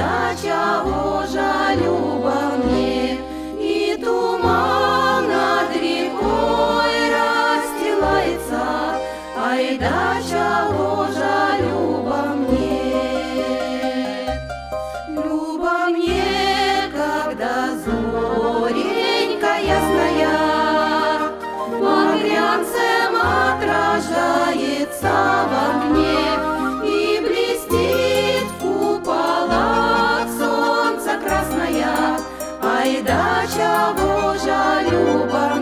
да чего же люба мне, и туман над рекой расстилается, ай да чего же люба мне. Люба мне, когда зоренька ясная багрянцем отражается в окне и блестит в куполах солнце красное, ай да чего же люба